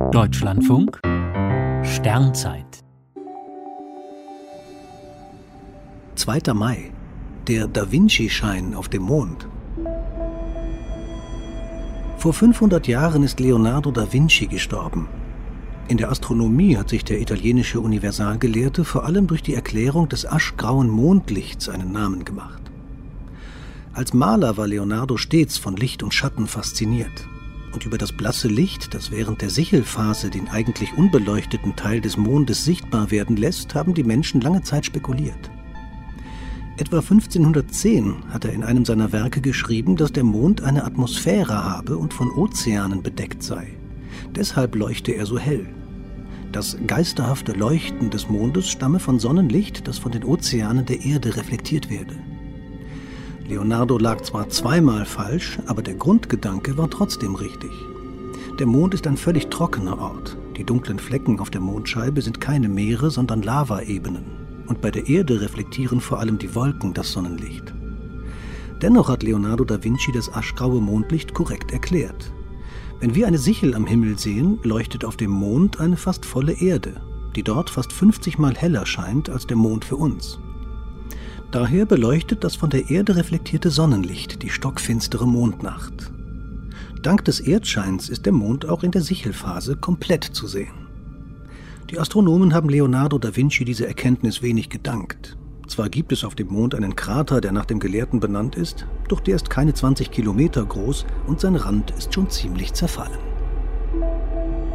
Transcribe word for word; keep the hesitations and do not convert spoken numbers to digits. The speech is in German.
Deutschlandfunk Sternzeit. zweiter Mai. Der Da Vinci-Schein auf dem Mond. Vor fünfhundert Jahren ist Leonardo da Vinci gestorben. In der Astronomie hat sich der italienische Universalgelehrte vor allem durch die Erklärung des aschgrauen Mondlichts einen Namen gemacht. Als Maler war Leonardo stets von Licht und Schatten fasziniert. Und über das blasse Licht, das während der Sichelphase den eigentlich unbeleuchteten Teil des Mondes sichtbar werden lässt, haben die Menschen lange Zeit spekuliert. Etwa fünfzehnhundertzehn hat er in einem seiner Werke geschrieben, dass der Mond eine Atmosphäre habe und von Ozeanen bedeckt sei. Deshalb leuchte er so hell. Das geisterhafte Leuchten des Mondes stamme von Sonnenlicht, das von den Ozeanen der Erde reflektiert werde. Leonardo lag zwar zweimal falsch, aber der Grundgedanke war trotzdem richtig. Der Mond ist ein völlig trockener Ort. Die dunklen Flecken auf der Mondscheibe sind keine Meere, sondern Lavaebenen. Und bei der Erde reflektieren vor allem die Wolken das Sonnenlicht. Dennoch hat Leonardo da Vinci das aschgraue Mondlicht korrekt erklärt. Wenn wir eine Sichel am Himmel sehen, leuchtet auf dem Mond eine fast volle Erde, die dort fast fünfzig Mal heller scheint als der Mond für uns. Daher beleuchtet das von der Erde reflektierte Sonnenlicht die stockfinstere Mondnacht. Dank des Erdscheins ist der Mond auch in der Sichelphase komplett zu sehen. Die Astronomen haben Leonardo da Vinci diese Erkenntnis wenig gedankt. Zwar gibt es auf dem Mond einen Krater, der nach dem Gelehrten benannt ist, doch der ist keine zwanzig Kilometer groß und sein Rand ist schon ziemlich zerfallen.